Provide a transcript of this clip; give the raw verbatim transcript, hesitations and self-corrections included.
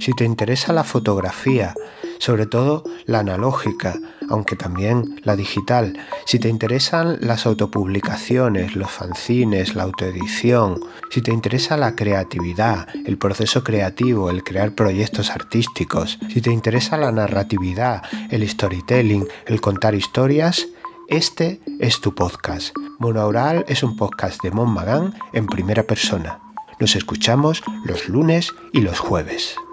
Si te interesa la fotografía, sobre todo la analógica, aunque también la digital, si te interesan las autopublicaciones, los fanzines, la autoedición, si te interesa la creatividad, el proceso creativo, el crear proyectos artísticos, si te interesa la narratividad, el storytelling, el contar historias, este es tu podcast. Monaural es un podcast de Mon Magán en primera persona. Nos escuchamos los lunes y los jueves.